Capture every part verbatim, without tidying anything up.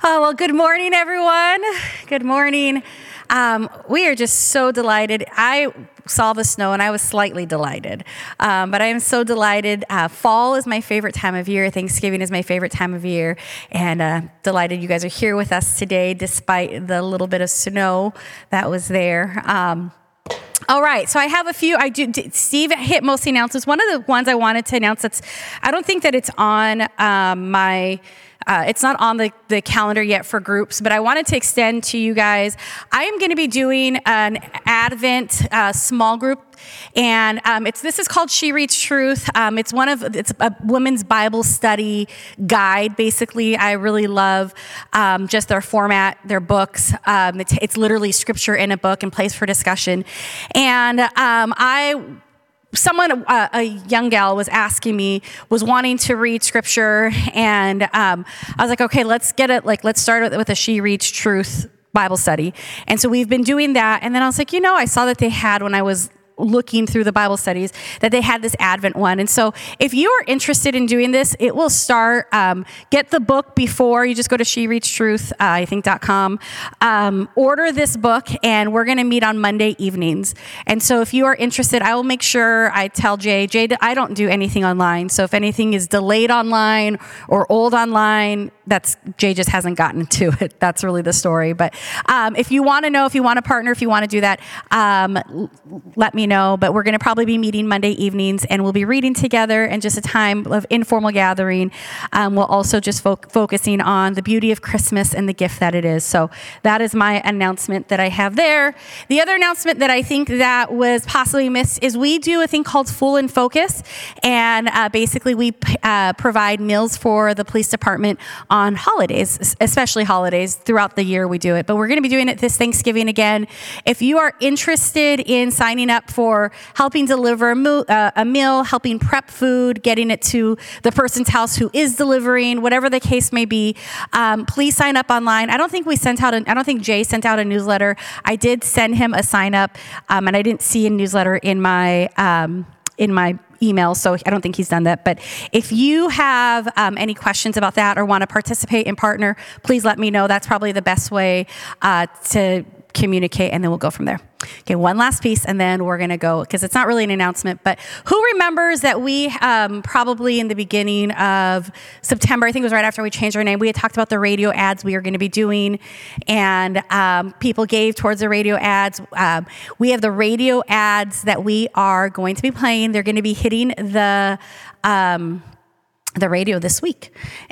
Oh, well, good morning, everyone. Good morning. Um, we are just so delighted. I saw the snow and I was slightly delighted, um, but I am so delighted. Uh, fall is my favorite time of year. Thanksgiving is my favorite time of year, and uh, delighted you guys are here with us today despite the little bit of snow that was there. Um, All right, so I have a few. I do. Steve hit most of the announcements. One of the ones I wanted to announce that's, I don't think that it's on um, my, uh, it's not on the, the calendar yet for groups, but I wanted to extend to you guys. I am going to be doing an Advent uh, small group. And um, it's this is called She Reads Truth. Um, it's one of it's a women's Bible study guide. Basically, I really love um, just their format, their books. Um, it's, it's literally scripture in a book and place for discussion. And um, I. Someone, uh, a young gal was asking me, was wanting to read scripture, and um, I was like, okay, let's get it. Like, let's start with, with a She Reads Truth Bible study. And so we've been doing that. And then I was like, you know, I saw that they had when I was looking through the Bible studies that they had this Advent one. And so if you are interested in doing this, it will start, um, get the book before you just go to she reads truth, uh, I think, dot com, um, order this book, and we're going to meet on Monday evenings. And so if you are interested, I will make sure I tell Jay, Jay, I don't do anything online. So if anything is delayed online or old online, that's Jay just hasn't gotten to it. That's really the story. But um, if you want to know, if you want to partner, if you want to do that, um, let me know. But we're going to probably be meeting Monday evenings, and we'll be reading together and just a time of informal gathering. Um, we'll also just fo- focusing on the beauty of Christmas and the gift that it is. So that is my announcement that I have there. The other announcement that I think that was possibly missed is we do a thing called Full in Focus, and uh, basically we uh, provide meals for the police department on holidays, especially holidays. Throughout the year we do it, but we're going to be doing it this Thanksgiving again. If you are interested in signing up for helping deliver a, mo- uh, a meal, helping prep food, getting it to the person's house who is delivering, whatever the case may be, um, please sign up online. I don't think we sent out, a, I don't think Jay sent out a newsletter. I did send him a sign up, um, and I didn't see a newsletter in my um, in my email, so I don't think he's done that. But if you have um, any questions about that or want to participate and partner, please let me know. That's probably the best way uh, to communicate, and then we'll go from there. Okay, one last piece, and then we're going to go, because it's not really an announcement, but who remembers that we um, probably in the beginning of September, I think it was right after we changed our name, we had talked about the radio ads we were going to be doing, and um, people gave towards the radio ads. Um, we have the radio ads that we are going to be playing. They're going to be hitting the... Um, the radio this week.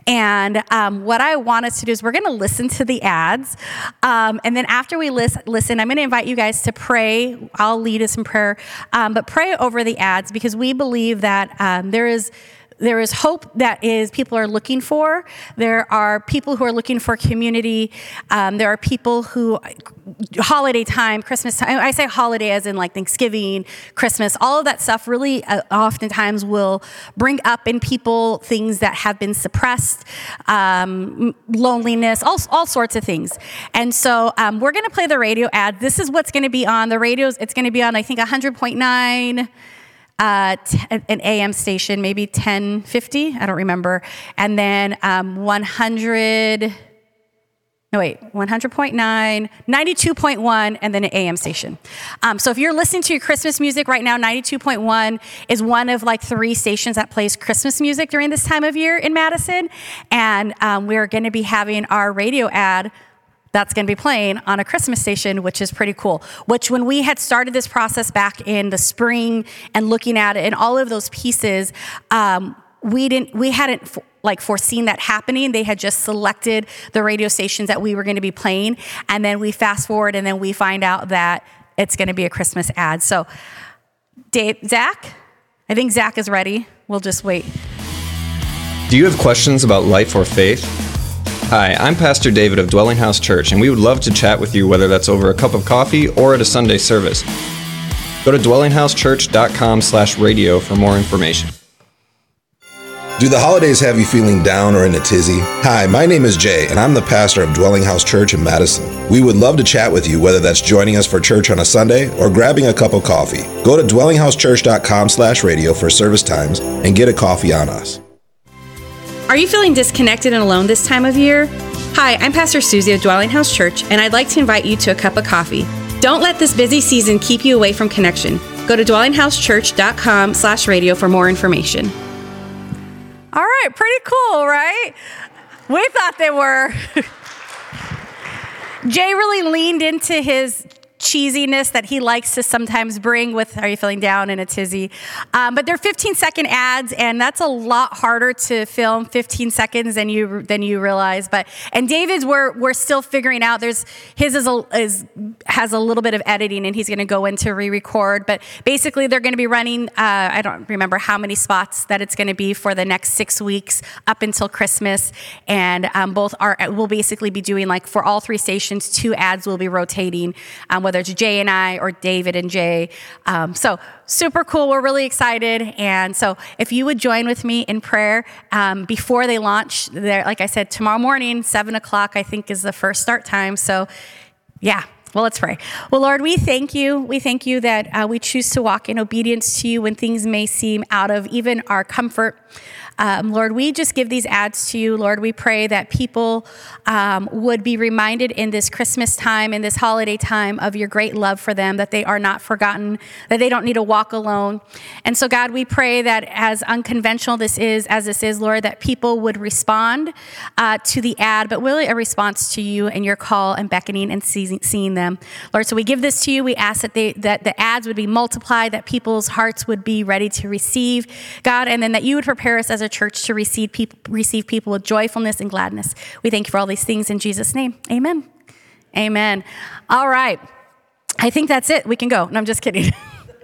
And um, what I want us to do is we're going to listen to the ads. Um, and then after we lis- listen, I'm going to invite you guys to pray. I'll lead us in prayer, um, but pray over the ads, because we believe that um, there is There is hope that is people are looking for. There are people who are looking for community. Um, there are people who, holiday time, Christmas time, I say holiday as in like Thanksgiving, Christmas, all of that stuff really uh, oftentimes will bring up in people things that have been suppressed, um, loneliness, all, all sorts of things. And so um, we're going to play the radio ad. This is what's going to be on the radios. It's going to be on, I think, one hundred point nine. Uh, t- an A M station, maybe ten fifty, I don't remember. And then um, one hundred, no wait, one hundred point nine, ninety-two point one, and then an A M station. Um, so if you're listening to your Christmas music right now, ninety-two point one is one of like three stations that plays Christmas music during this time of year in Madison. And um, we're going to be having our radio ad that's going to be playing on a Christmas station, which is pretty cool. Which when we had started this process back in the spring and looking at it and all of those pieces, um, we didn't, we hadn't f- like foreseen that happening. They had just selected the radio stations that we were going to be playing. And then we fast forward and then we find out that it's going to be a Christmas ad. So Dave, Zach, I think Zach is ready. We'll just wait. Do you have questions about life or faith? Hi, I'm Pastor David of Dwelling House Church, and we would love to chat with you, whether that's over a cup of coffee or at a Sunday service. Go to dwelling house church dot com slash radio for more information. Do the holidays have you feeling down or in a tizzy? Hi, my name is Jay, and I'm the pastor of Dwelling House Church in Madison. We would love to chat with you, whether that's joining us for church on a Sunday or grabbing a cup of coffee. Go to dwelling house church dot com slash radio for service times and get a coffee on us. Are you feeling disconnected and alone this time of year? Hi, I'm Pastor Susie of Dwelling House Church, and I'd like to invite you to a cup of coffee. Don't let this busy season keep you away from connection. Go to dwellinghousechurch.com slash radio for more information. All right, pretty cool, right? We thought they were. Jay really leaned into his cheesiness that he likes to sometimes bring with, are you feeling down in a tizzy? Um, but they're fifteen second ads, and that's a lot harder to film fifteen seconds than you than you realize. But and David's we're we're still figuring out. There's his is, a, is has a little bit of editing, and he's going to go in to re-record. But basically, they're going to be running. Uh, I don't remember how many spots that it's going to be for the next six weeks up until Christmas, and um, both are will basically be doing like for all three stations, two ads will be rotating. Um, whether it's Jay and I or David and Jay. Um, so super cool. We're really excited. And so if you would join with me in prayer um, before they launch, there, like I said, tomorrow morning, seven o'clock, I think is the first start time. So yeah. Well, let's pray. Well, Lord, we thank you. We thank you that uh, we choose to walk in obedience to you when things may seem out of even our comfort. Um, Lord, we just give these ads to you. Lord, we pray that people um, would be reminded in this Christmas time, in this holiday time, of your great love for them, that they are not forgotten, that they don't need to walk alone. And so, God, we pray that as unconventional this is, as this is, Lord, that people would respond uh, to the ad, but really a response to you and your call and beckoning and seeing, seeing them. Lord, so we give this to you. We ask that, they, that the ads would be multiplied, that people's hearts would be ready to receive, God, and then that you would prepare us as a church to receive people, receive people with joyfulness and gladness. We thank you for all these things in Jesus' name. Amen. Amen. All right. I think that's it. We can go. No, I'm just kidding.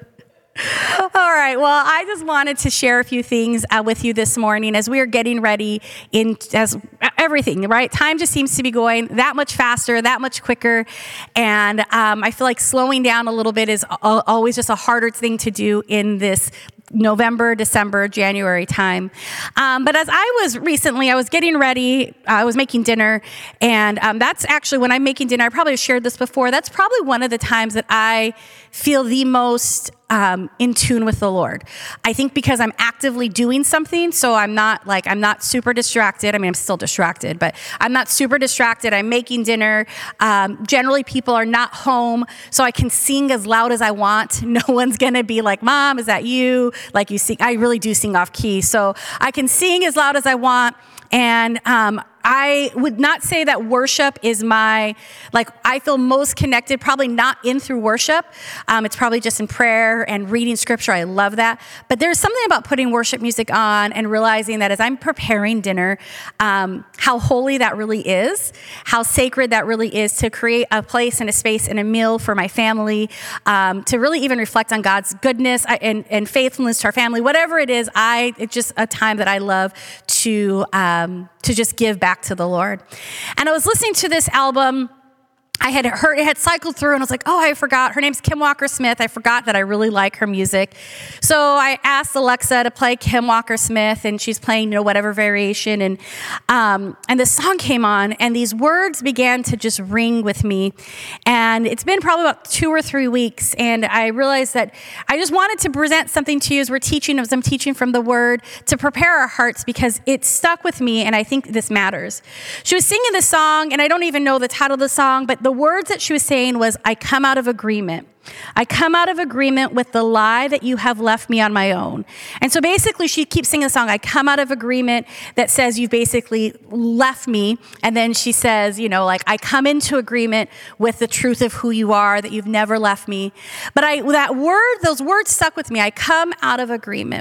All right. Well, I just wanted to share a few things uh, with you this morning as we are getting ready in as everything, right? Time just seems to be going that much faster, that much quicker. And um, I feel like slowing down a little bit is a- always just a harder thing to do in this November, December, January time. Um, but as I was recently, I was getting ready, I was making dinner, and um, that's actually when I'm making dinner, I probably have shared this before, that's probably one of the times that I feel the most um, in tune with the Lord. I think because I'm actively doing something, so I'm not like, I'm not super distracted. I mean, I'm still distracted, but I'm not super distracted. I'm making dinner. Um, generally, people are not home, so I can sing as loud as I want. No one's going to be like, Mom, is that you? Like you sing, I really do sing off key. So I can sing as loud as I want. And um, I would not say that worship is my, like, I feel most connected, probably not in through worship. Um, it's probably just in prayer and reading scripture. I love that. But there's something about putting worship music on and realizing that as I'm preparing dinner, um, how holy that really is, how sacred that really is to create a place and a space and a meal for my family, um, to really even reflect on God's goodness and, and faithfulness to our family. Whatever it is, I it's just a time that I love to um, to just give back to the Lord. And I was listening to this album. I had heard, it had cycled through, and I was like, oh, I forgot. Her name's Kim Walker Smith. I forgot that I really like her music. So I asked Alexa to play Kim Walker Smith, and she's playing, you know, whatever variation. And um, and the song came on, and these words began to just ring with me. And it's been probably about two or three weeks, and I realized that I just wanted to present something to you as we're teaching, as I'm teaching from the Word, to prepare our hearts, because it stuck with me, and I think this matters. She was singing the song, and I don't even know the title of the song, but the words that she was saying was, I come out of agreement. I come out of agreement with the lie that you have left me on my own. And so basically she keeps singing the song, I come out of agreement, that says you've basically left me. And then she says, you know, like, I come into agreement with the truth of who you are, that you've never left me. But I, that word, those words stuck with me. I come out of agreement.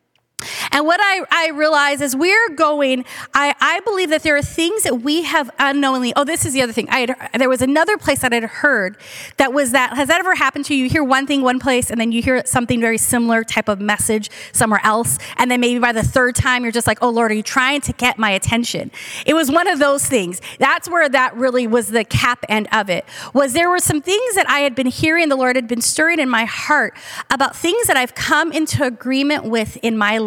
And what I, I realize is we're going, I, I believe that there are things that we have unknowingly, oh, this is the other thing. I had, there was another place that I had heard that was that, has that ever happened to you? You hear one thing one place, and then you hear something very similar type of message somewhere else. And then maybe by the third time, you're just like, oh, Lord, are you trying to get my attention? It was one of those things. That's where that really was the cap end of it, was there were some things that I had been hearing, the Lord had been stirring in my heart about things that I've come into agreement with in my life.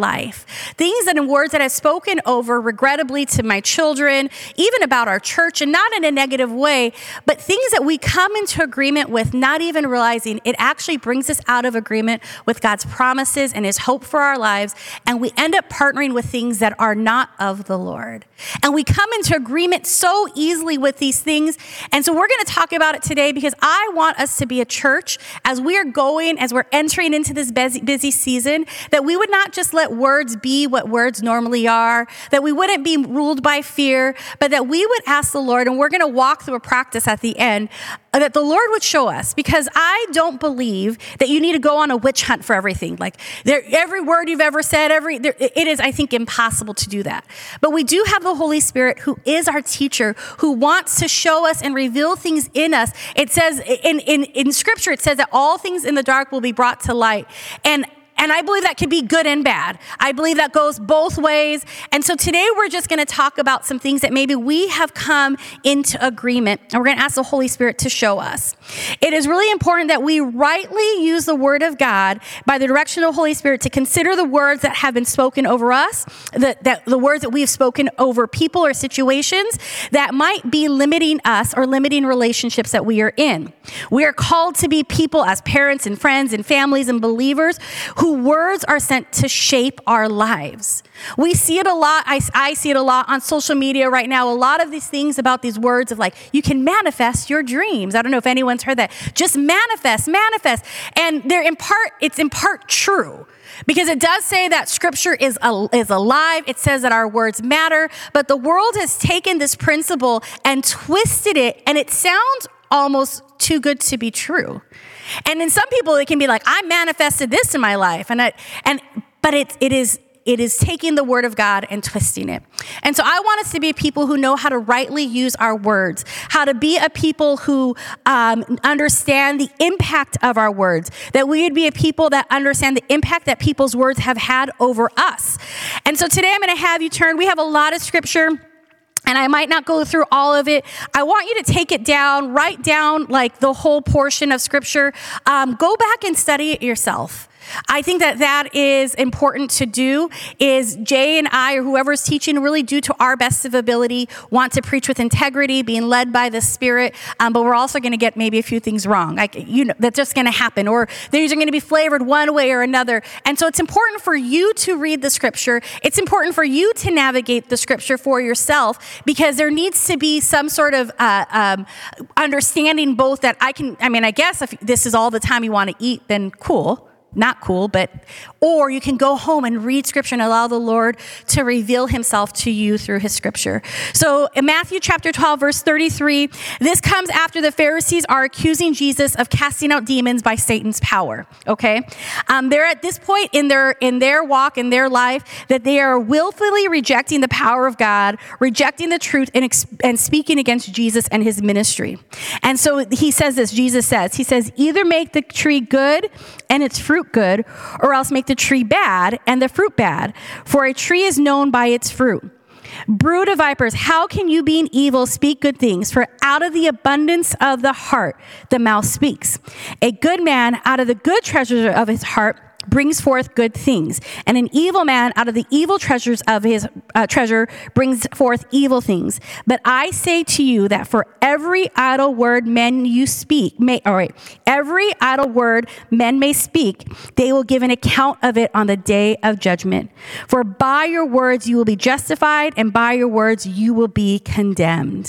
life. Things that in words that I've spoken over regrettably to my children, even about our church, and not in a negative way, but things that we come into agreement with, not even realizing it actually brings us out of agreement with God's promises and his hope for our lives. And we end up partnering with things that are not of the Lord. And we come into agreement so easily with these things. And so we're going to talk about it today because I want us to be a church as we are going, as we're entering into this busy, busy season, that we would not just let words be what words normally are, that we wouldn't be ruled by fear, but that we would ask the Lord, and we're going to walk through a practice at the end, that the Lord would show us, because I don't believe that you need to go on a witch hunt for everything. Like there, every word you've ever said, every there, it is, I think, impossible to do that. But we do have the Holy Spirit who is our teacher, who wants to show us and reveal things in us. It says in, in, in scripture, it says that all things in the dark will be brought to light. And And I believe that could be good and bad. I believe that goes both ways. And so today we're just going to talk about some things that maybe we have come into agreement. And we're going to ask the Holy Spirit to show us. It is really important that we rightly use the word of God by the direction of the Holy Spirit to consider the words that have been spoken over us, the, that, the words that we've spoken over people or situations that might be limiting us or limiting relationships that we are in. We are called to be people as parents and friends and families and believers who Who words are sent to shape our lives. We see it a lot. I, I see it a lot on social media right now. A lot of these things about these words of like, you can manifest your dreams. I don't know if anyone's heard that. Just manifest, manifest. And they're in part, it's in part true. Because it does say that scripture is, is alive. It says that our words matter. But the world has taken this principle and twisted it. And it sounds almost too good to be true. And in some people, it can be like, I manifested this in my life. And I, and but it, it is it is taking the word of God and twisting it. And so I want us to be people who know how to rightly use our words, how to be a people who um, understand the impact of our words, that we would be a people that understand the impact that people's words have had over us. And so today I'm going to have you turn. We have a lot of scripture, and I might not go through all of it. I want you to take it down, write down like the whole portion of scripture. Um, go back and study it yourself. I think that that is important to do. Is Jay and I, or whoever's teaching, really do to our best of ability, want to preach with integrity, being led by the Spirit, um, but we're also going to get maybe a few things wrong. Like, you know, that's just going to happen, or these are going to be flavored one way or another. And so it's important for you to read the scripture. It's important for you to navigate the scripture for yourself, because there needs to be some sort of uh, um, understanding both that I can, I mean, I guess if this is all the time you want to eat, then cool. Not cool, but, or you can go home and read scripture and allow the Lord to reveal himself to you through his scripture. So in Matthew chapter twelve, verse thirty-three, this comes after the Pharisees are accusing Jesus of casting out demons by Satan's power. Okay. Um, they're at this point in their, in their walk, in their life, that they are willfully rejecting the power of God, rejecting the truth, and, ex- and speaking against Jesus and his ministry. And so he says this, Jesus says, he says, either make the tree good and its fruit good, or else make the tree bad and the fruit bad. For a tree is known by its fruit. Brood of vipers, how can you, being evil, speak good things? For out of the abundance of the heart, the mouth speaks. A good man out of the good treasures of his heart brings forth good things, and an evil man out of the evil treasures of his uh, treasure brings forth evil things. But I say to you that for every idle word men you speak, may, all right, every idle word men may speak, they will give an account of it on the day of judgment. For by your words you will be justified, and by your words you will be condemned.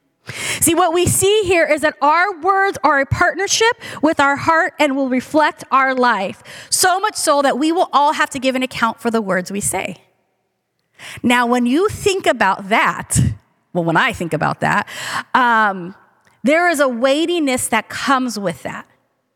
See, what we see here is that our words are a partnership with our heart and will reflect our life. So much so that we will all have to give an account for the words we say. Now, when you think about that, well, when I think about that, um, there is a weightiness that comes with that.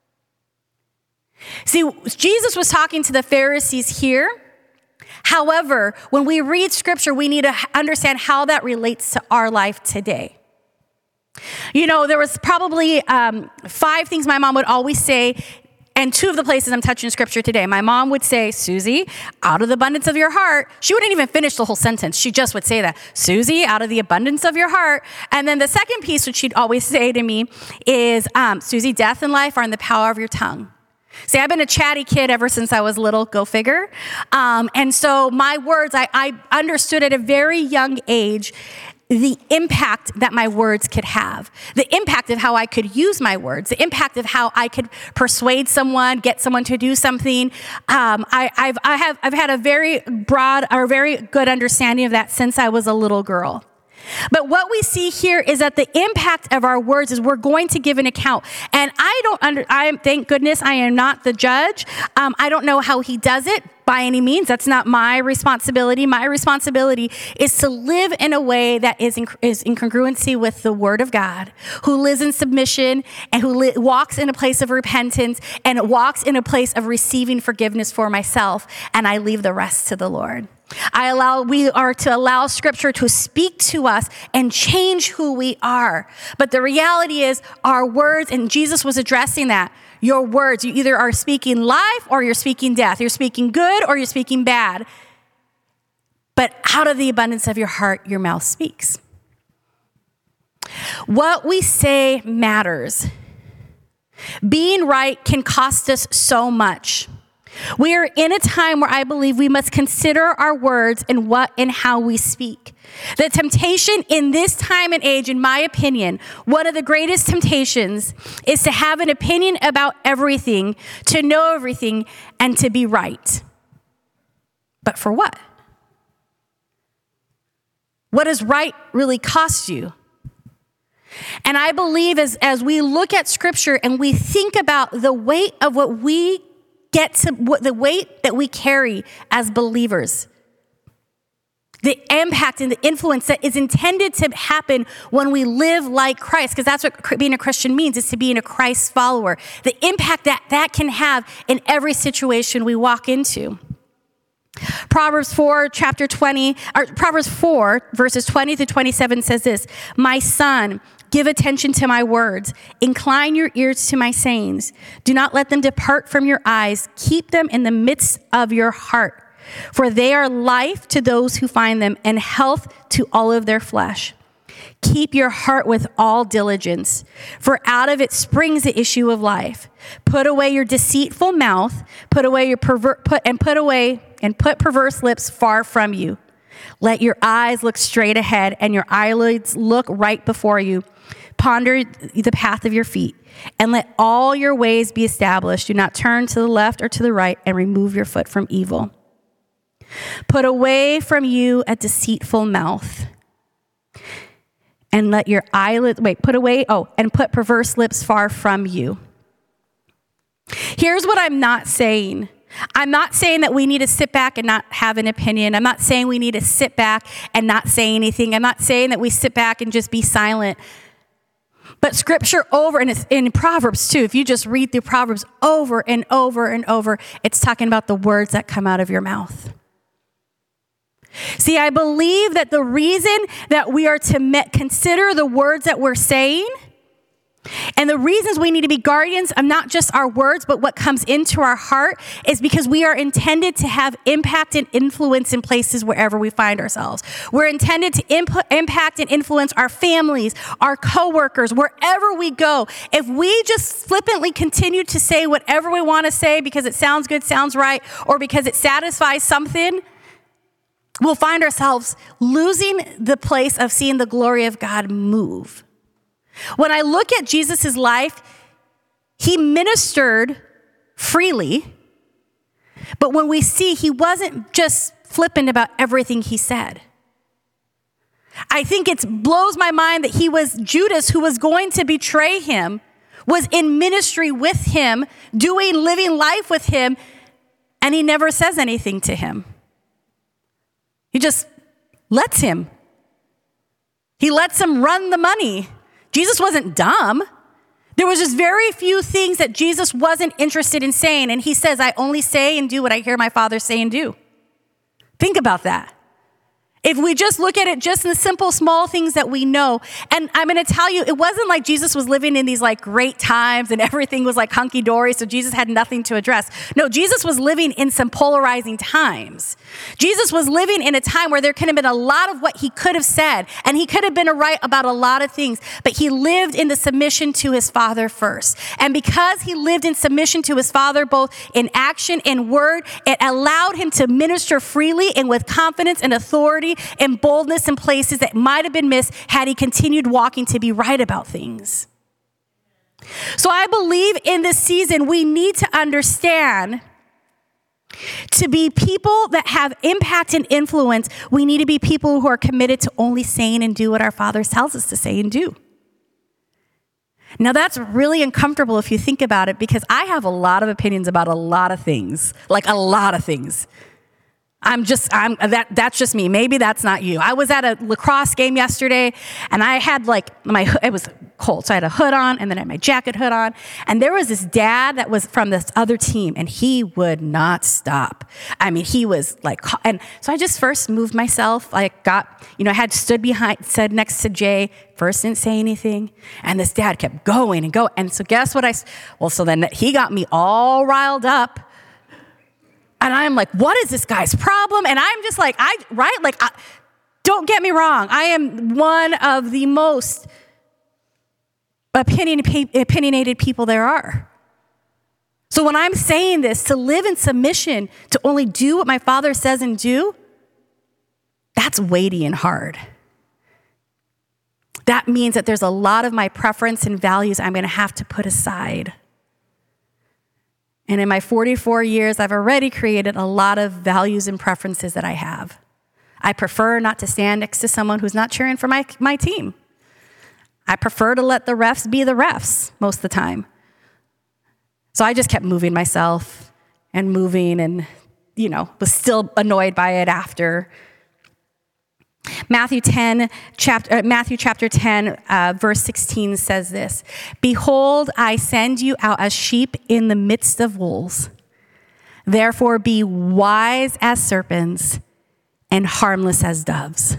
See, Jesus was talking to the Pharisees here. However, when we read scripture, we need to understand how that relates to our life today. You know, there was probably um, five things my mom would always say, and two of the places I'm touching scripture today. My mom would say, Susie, out of the abundance of your heart. She wouldn't even finish the whole sentence. She just would say that, Susie, out of the abundance of your heart. And then the second piece, which she'd always say to me, is, um, Susie, death and life are in the power of your tongue. See, I've been a chatty kid ever since I was little, go figure. Um, and so my words, I, I understood at a very young age the impact that my words could have, the impact of how I could use my words, the impact of how I could persuade someone, get someone to do something. Um, I, I've, I have, I've had a very broad or very good understanding of that since I was a little girl. But what we see here is that the impact of our words is we're going to give an account. And I don't under, I am, thank goodness I am not the judge. Um, I don't know how he does it by any means. That's not my responsibility. My responsibility is to live in a way that is in, is in congruency with the word of God, who lives in submission and who li- walks in a place of repentance and walks in a place of receiving forgiveness for myself. And I leave the rest to the Lord. I allow, we are to allow Scripture to speak to us and change who we are. But the reality is our words, and Jesus was addressing that, your words, you either are speaking life or you're speaking death. You're speaking good or you're speaking bad. But out of the abundance of your heart, your mouth speaks. What we say matters. Being right can cost us so much. We are in a time where I believe we must consider our words and what and how we speak. The temptation in this time and age, in my opinion, one of the greatest temptations is to have an opinion about everything, to know everything, and to be right. But for what? What does right really cost you? And I believe as, as we look at Scripture and we think about the weight of what we get to, what the weight that we carry as believers, the impact and the influence that is intended to happen when we live like Christ, because that's what being a Christian means, is to be a Christ follower. The impact that that can have in every situation we walk into. Proverbs four, chapter twenty, or Proverbs four, verses twenty to twenty-seven says this: "My son, give attention to my words. Incline your ears to my sayings. Do not let them depart from your eyes. Keep them in the midst of your heart. For they are life to those who find them and health to all of their flesh. Keep your heart with all diligence, for out of it springs the issue of life. Put away your deceitful mouth, put away your pervert, put and put away and put perverse lips far from you. Let your eyes look straight ahead and your eyelids look right before you. Ponder the path of your feet, and let all your ways be established. Do not turn to the left or to the right, and remove your foot from evil. Put away from you a deceitful mouth, and let your eyelids, wait, put away, oh, and put perverse lips far from you." Here's what I'm not saying. I'm not saying that we need to sit back and not have an opinion. I'm not saying we need to sit back and not say anything. I'm not saying that we sit back and just be silent. But Scripture over, and it's in Proverbs too, if you just read through Proverbs over and over and over, it's talking about the words that come out of your mouth. See, I believe that the reason that we are to me- consider the words that we're saying, and the reasons we need to be guardians of not just our words, but what comes into our heart, is because we are intended to have impact and influence in places wherever we find ourselves. We're intended to imp- impact and influence our families, our coworkers, wherever we go. If we just flippantly continue to say whatever we want to say because it sounds good, sounds right, or because it satisfies something, we'll find ourselves losing the place of seeing the glory of God move. When I look at Jesus' life, he ministered freely, but when we see, he wasn't just flippant about everything he said. I think it blows my mind that he was Judas, who was going to betray him, was in ministry with him, doing, living life with him, and he never says anything to him. He just lets him. He lets him run the money. Jesus wasn't dumb. There was just very few things that Jesus wasn't interested in saying. And he says, "I only say and do what I hear my Father say and do." Think about that. If we just look at it just in the simple, small things that we know. And I'm going to tell you, it wasn't like Jesus was living in these like great times and everything was like hunky-dory, so Jesus had nothing to address. No, Jesus was living in some polarizing times. Jesus was living in a time where there could have been a lot of what he could have said, and he could have been right about a lot of things, but he lived in the submission to his Father first. And because he lived in submission to his Father, both in action and word, it allowed him to minister freely and with confidence and authority and boldness in places that might have been missed had he continued walking to be right about things. So I believe in this season, we need to understand, to be people that have impact and influence, we need to be people who are committed to only saying and do what our Father tells us to say and do. Now that's really uncomfortable if you think about it, because I have a lot of opinions about a lot of things, like a lot of things. I'm just, I'm that, that's just me. Maybe that's not you. I was at a lacrosse game yesterday and I had like my, it was cold. So I had a hood on and then I had my jacket hood on. And there was this dad that was from this other team and he would not stop. I mean, he was like, and so I just first moved myself. I got, you know, I had stood behind, stood next to Jay, first didn't say anything. And this dad kept going and going. And so guess what I, well, so then he got me all riled up. And I'm like, what is this guy's problem? And I'm just like, I, right? Like, I, don't get me wrong. I am one of the most opinion, opinionated people there are. So when I'm saying this, to live in submission, to only do what my Father says and do, that's weighty and hard. That means that there's a lot of my preference and values I'm going to have to put aside. And in my forty-four years, I've already created a lot of values and preferences that I have. I prefer not to stand next to someone who's not cheering for my, my team. I prefer to let the refs be the refs most of the time. So I just kept moving myself and moving and, you know, was still annoyed by it after. Matthew ten, chapter, uh, Matthew chapter ten, uh, verse sixteen says this: "Behold, I send you out as sheep in the midst of wolves. Therefore be wise as serpents and harmless as doves."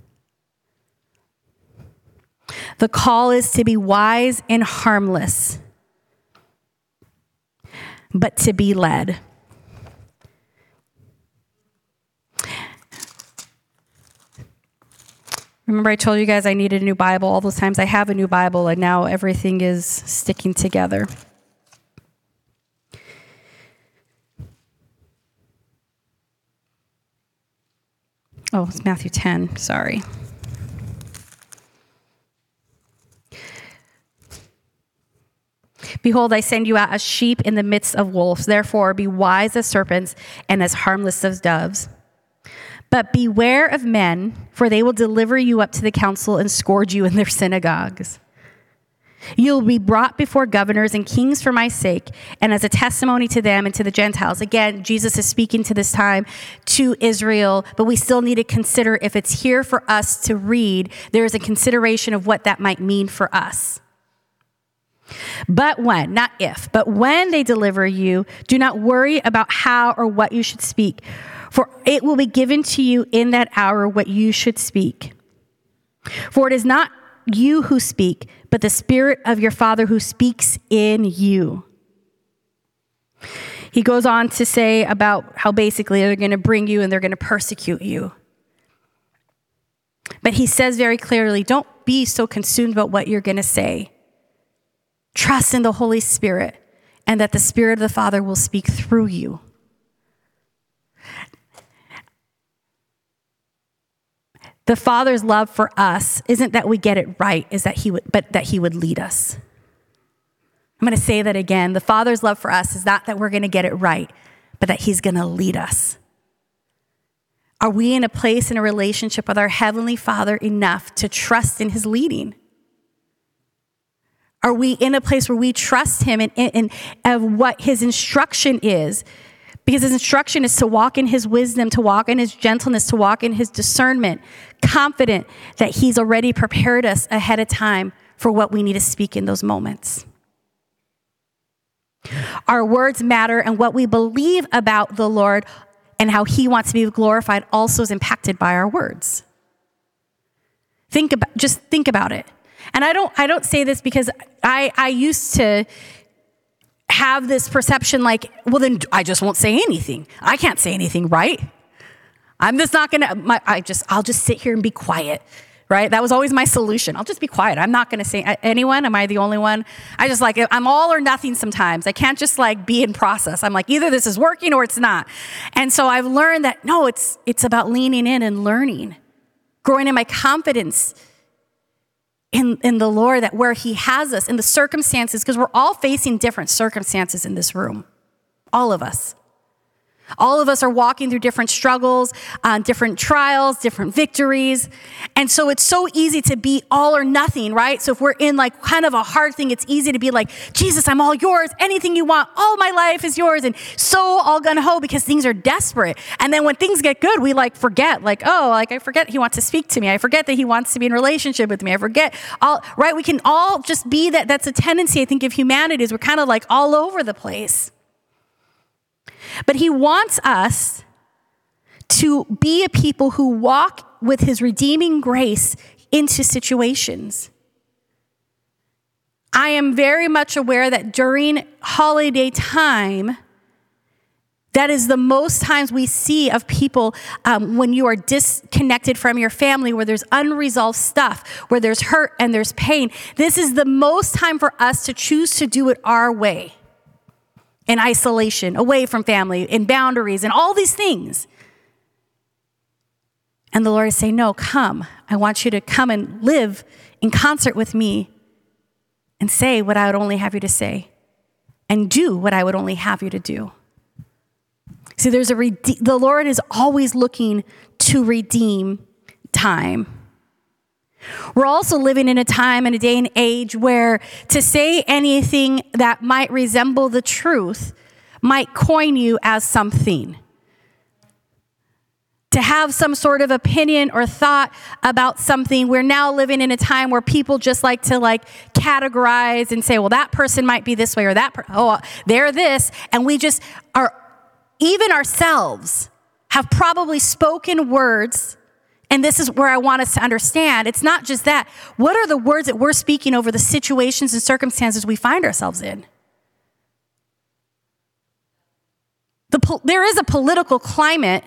The call is to be wise and harmless, but to be led. Remember I told you guys I needed a new Bible. All those times I have a new Bible, and now everything is sticking together. Oh, it's Matthew ten, sorry. "Behold, I send you out as sheep in the midst of wolves. Therefore, be wise as serpents and as harmless as doves. But beware of men, for they will deliver you up to the council and scourge you in their synagogues. You'll be brought before governors and kings for my sake, and as a testimony to them and to the Gentiles." Again, Jesus is speaking to this time to Israel, but we still need to consider, if it's here for us to read, there is a consideration of what that might mean for us. "But when," not if, "but when they deliver you, do not worry about how or what you should speak, for it will be given to you in that hour what you should speak. For it is not you who speak, but the Spirit of your Father who speaks in you." He goes on to say about how basically they're going to bring you and they're going to persecute you. But he says very clearly, don't be so consumed about what you're going to say. Trust in the Holy Spirit and that the Spirit of the Father will speak through you. The Father's love for us isn't that we get it right, is that he would, but that he would lead us. I'm going to say that again. The Father's love for us is not that we're going to get it right, but that he's going to lead us. Are we in a place in a relationship with our Heavenly Father enough to trust in his leading? Are we in a place where we trust him and, and, and of what his instruction is? Because his instruction is to walk in his wisdom, to walk in his gentleness, to walk in his discernment, confident that he's already prepared us ahead of time for what we need to speak in those moments. Our words matter, and what we believe about the Lord and how he wants to be glorified also is impacted by our words. Think about, just think about it. And I don't, I don't say this because I, I used to have this perception like, well, then I just won't say anything. I can't say anything, right? I'm just not gonna, my, I just, I'll just sit here and be quiet, right? That was always my solution. I'll just be quiet. I'm not gonna say anyone. Am I the only one? I just like, I'm all or nothing sometimes. I can't just like be in process. I'm like, either this is working or it's not. And so I've learned that no, it's, it's about leaning in and learning, growing in my confidence in, in the Lord, that where he has us, in the circumstances, because we're all facing different circumstances in this room. All of us. All of us are walking through different struggles, uh, different trials, different victories. And so it's so easy to be all or nothing, right? So if we're in like kind of a hard thing, it's easy to be like, Jesus, I'm all yours. Anything you want, all my life is yours. And so all gung-ho because things are desperate. And then when things get good, we like forget, like, oh, like I forget he wants to speak to me. I forget that he wants to be in relationship with me. I forget all, right? We can all just be that. That's a tendency, I think, of humanity is we're kind of like all over the place. But he wants us to be a people who walk with his redeeming grace into situations. I am very much aware that during holiday time, that is the most times we see of people um, when you are disconnected from your family, where there's unresolved stuff, where there's hurt and there's pain. This is the most time for us to choose to do it our way. In isolation, away from family, in boundaries, and all these things. And the Lord is saying, no, come. I want you to come and live in concert with me and say what I would only have you to say and do what I would only have you to do. See, there's a rede- the Lord is always looking to redeem time. We're also living in a time and a day and age where to say anything that might resemble the truth might coin you as something. To have some sort of opinion or thought about something, we're now living in a time where people just like to like categorize and say, well, that person might be this way or that, per- oh, they're this. And we just are, even ourselves have probably spoken words. And this is where I want us to understand. It's not just that. What are the words that we're speaking over the situations and circumstances we find ourselves in? The, there is a political climate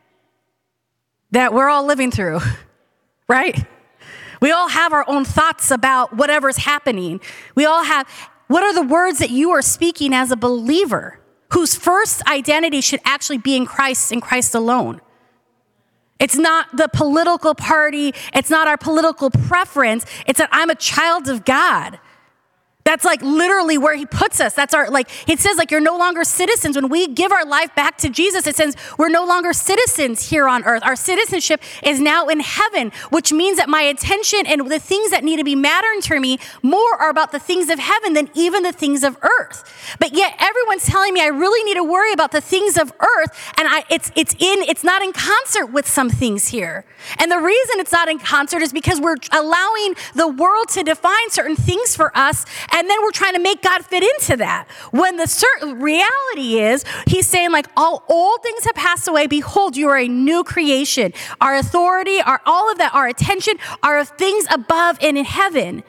that we're all living through, right? We all have our own thoughts about whatever's happening. We all have, what are the words that you are speaking as a believer whose first identity should actually be in Christ and Christ alone? It's not the political party. It's not our political preference. It's that I'm a child of God. That's like literally where he puts us. That's our, like, it says like you're no longer citizens. When we give our life back to Jesus, it says we're no longer citizens here on earth. Our citizenship is now in heaven, which means that my attention and the things that need to be mattering to me more are about the things of heaven than even the things of earth. But yet everyone's telling me I really need to worry about the things of earth, and I, it's it's in it's not in concert with some things here. And the reason it's not in concert is because we're allowing the world to define certain things for us. And then we're trying to make God fit into that. When the certain reality is, he's saying like, all old things have passed away. Behold, you are a new creation. Our authority, our all of that, our attention are of things above and in heaven.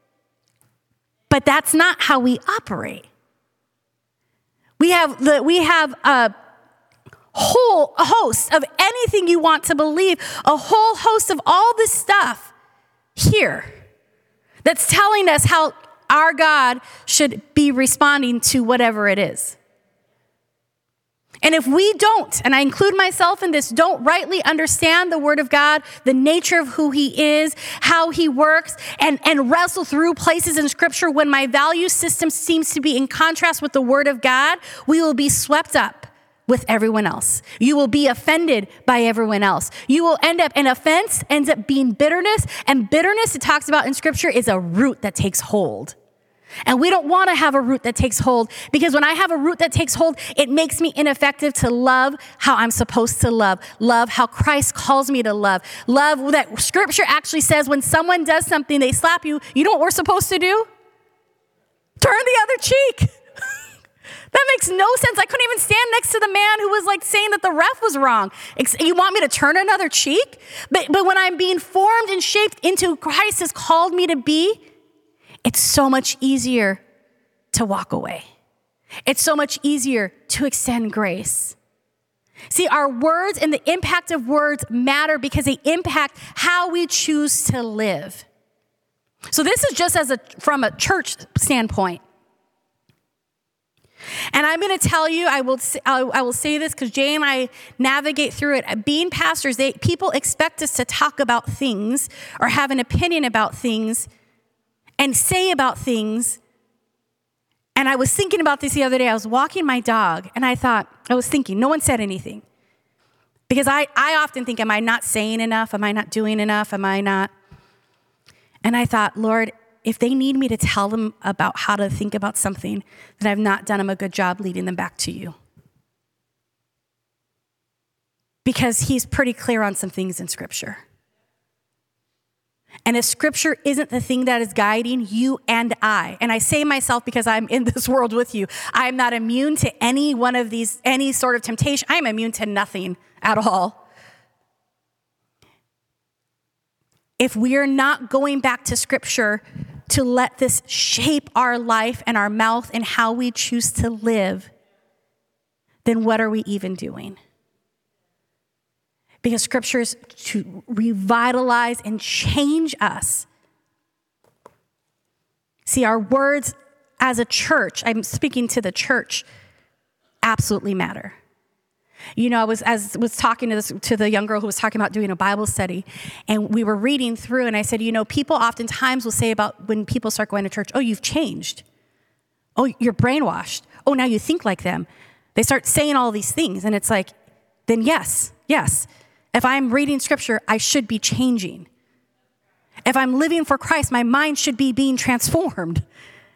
But that's not how we operate. We have the we have a whole host of anything you want to believe, a whole host of all this stuff here that's telling us how our God should be responding to whatever it is. And if we don't, and I include myself in this, don't rightly understand the word of God, the nature of who he is, how he works, and, and wrestle through places in scripture when my value system seems to be in contrast with the word of God, we will be swept up with everyone else. You will be offended by everyone else. You will end up, an offense ends up being bitterness, and bitterness, it talks about in scripture, is a root that takes hold. And we don't want to have a root that takes hold, because when I have a root that takes hold, it makes me ineffective to love how I'm supposed to love, love how Christ calls me to love, love that scripture actually says when someone does something, they slap you, you know what we're supposed to do? Turn the other cheek. That makes no sense. I couldn't even stand next to the man who was like saying that the ref was wrong. You want me to turn another cheek? But, but when I'm being formed and shaped into who Christ has called me to be, it's so much easier to walk away. It's so much easier to extend grace. See, our words and the impact of words matter because they impact how we choose to live. So this is just as a from a church standpoint. And I'm going to tell you, I will I will say this because Jay and I navigate through it. Being pastors, they, people expect us to talk about things or have an opinion about things and say about things. And I was thinking about this the other day. I was walking my dog, and I thought, I was thinking, no one said anything. Because I, I often think, am I not saying enough? Am I not doing enough? Am I not? And I thought, Lord, if they need me to tell them about how to think about something, then I've not done them a good job leading them back to you. Because he's pretty clear on some things in Scripture. And if Scripture isn't the thing that is guiding you and I, and I say myself because I'm in this world with you, I am not immune to any one of these, any sort of temptation. I am immune to nothing at all. If we are not going back to Scripture to let this shape our life and our mouth and how we choose to live, then what are we even doing? Because Scripture is to revitalize and change us. See, our words as a church, I'm speaking to the church, absolutely matter. You know, I was as was talking to this to the young girl who was talking about doing a Bible study, and we were reading through, and I said, you know, people oftentimes will say about when people start going to church, oh, you've changed. Oh, you're brainwashed. Oh, now you think like them. They start saying all these things, and it's like, then yes, yes. If I'm reading Scripture, I should be changing. If I'm living for Christ, my mind should be being transformed.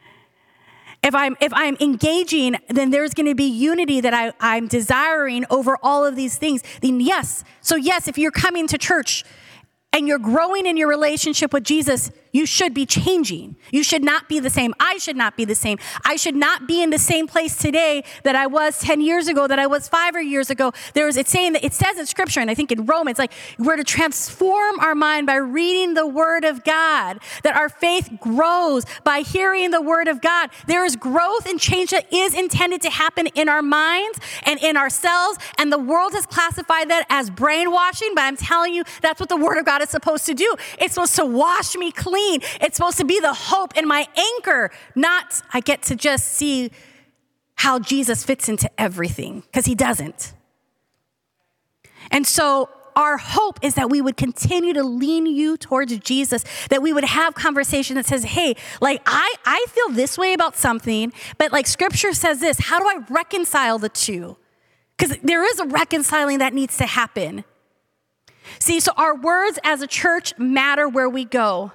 If I'm if I'm engaging, then there's going to be unity that I, I'm desiring over all of these things. Then yes. So yes, if you're coming to church and you're growing in your relationship with Jesus, you should be changing. You should not be the same. I should not be the same. I should not be in the same place today that I was ten years ago, that I was five or years ago. There was, it's saying that it says in Scripture, and I think in Romans, like we're to transform our mind by reading the Word of God, that our faith grows by hearing the Word of God. There is growth and change that is intended to happen in our minds and in ourselves, and the world has classified that as brainwashing, but I'm telling you, that's what the Word of God is supposed to do. It's supposed to wash me clean. It's supposed to be the hope and my anchor, not I get to just see how Jesus fits into everything, because he doesn't. And so our hope is that we would continue to lean you towards Jesus, that we would have conversation that says, hey, like I, I feel this way about something, but like Scripture says this, how do I reconcile the two? Because there is a reconciling that needs to happen. See, so our words as a church matter where we go.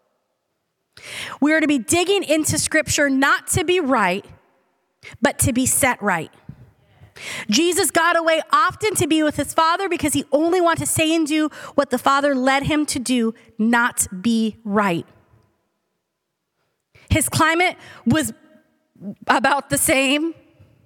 We are to be digging into Scripture not to be right, but to be set right. Jesus got away often to be with his Father because he only wanted to say and do what the Father led him to do, not be right. His climate was about the same.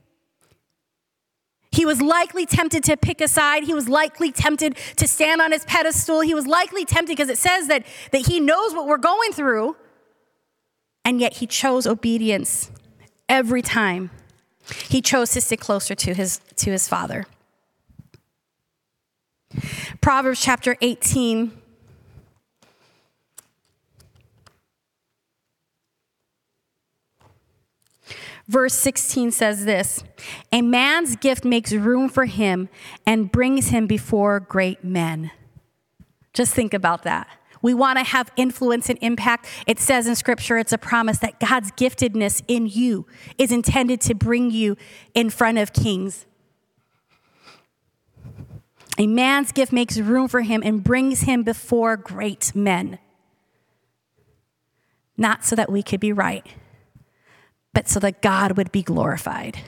He was likely tempted to pick a side. He was likely tempted to stand on his pedestal. He was likely tempted because it says that, that he knows what we're going through. And yet he chose obedience every time. He chose to stick closer to his, to his Father. Proverbs chapter eighteen. Verse sixteen says this, a man's gift makes room for him and brings him before great men. Just think about that. We want to have influence and impact. It says in Scripture, it's a promise that God's giftedness in you is intended to bring you in front of kings. A man's gift makes room for him and brings him before great men. Not so that we could be right, but so that God would be glorified.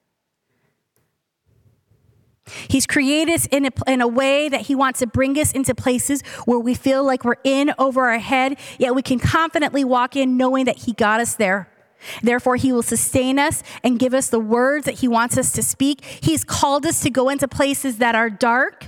He's created us in a, in a way that he wants to bring us into places where we feel like we're in over our head, yet we can confidently walk in knowing that he got us there. Therefore, he will sustain us and give us the words that he wants us to speak. He's called us to go into places that are dark.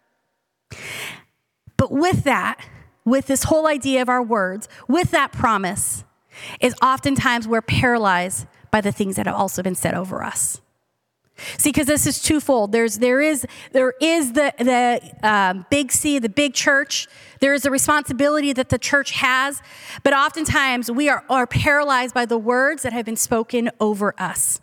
But with that, with this whole idea of our words, with that promise, is oftentimes we're paralyzed by the things that have also been said over us. See, because this is twofold. There's there is there is the the um, big C, the big church. There is a responsibility that the church has, but oftentimes we are, are paralyzed by the words that have been spoken over us.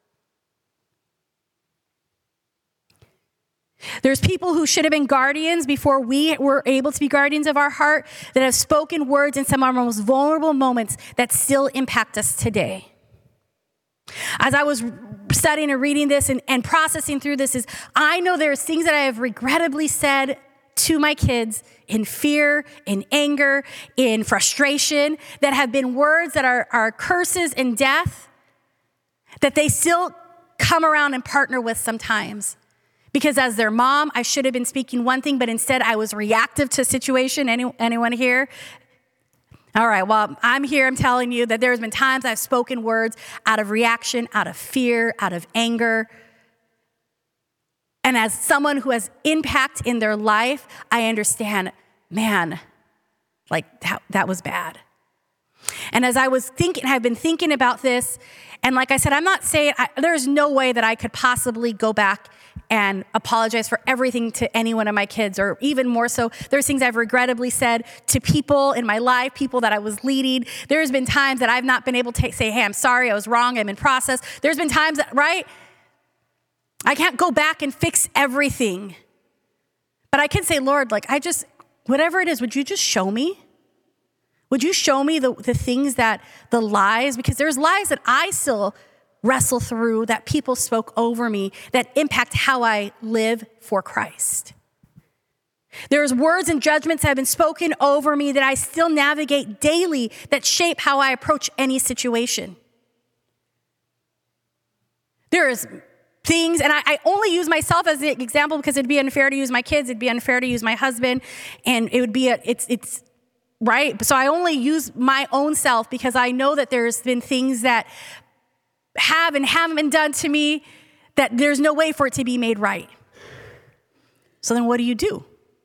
There's people who should have been guardians before we were able to be guardians of our heart that have spoken words in some of our most vulnerable moments that still impact us today. As I was studying and reading this and, and processing through this, is I know there's things that I have regrettably said to my kids in fear, in anger, in frustration, that have been words that are, are curses and death, that they still come around and partner with sometimes. Because as their mom, I should have been speaking one thing, but instead I was reactive to a situation. Any, anyone here? All right, well, I'm here, I'm telling you that there's been times I've spoken words out of reaction, out of fear, out of anger. And as someone who has impact in their life, I understand, man, like that, that was bad. And as I was thinking, I've been thinking about this, and like I said, I'm not saying, I, there's no way that I could possibly go back and apologize for everything to any one of my kids, or even more so, there's things I've regrettably said to people in my life, people that I was leading. There's been times that I've not been able to say, hey, I'm sorry, I was wrong, I'm in process. There's been times that, right? I can't go back and fix everything. But I can say, Lord, like I just, whatever it is, would you just show me? Would you show me the, the things that, the lies? Because there's lies that I still wrestle through that people spoke over me that impact how I live for Christ. There's words and judgments that have been spoken over me that I still navigate daily that shape how I approach any situation. There's things, and I, I only use myself as an example because it'd be unfair to use my kids, it'd be unfair to use my husband, and it would be, a, it's, it's, right? So I only use my own self because I know that there's been things that have and haven't been done to me that there's no way for it to be made right. So then what do you do?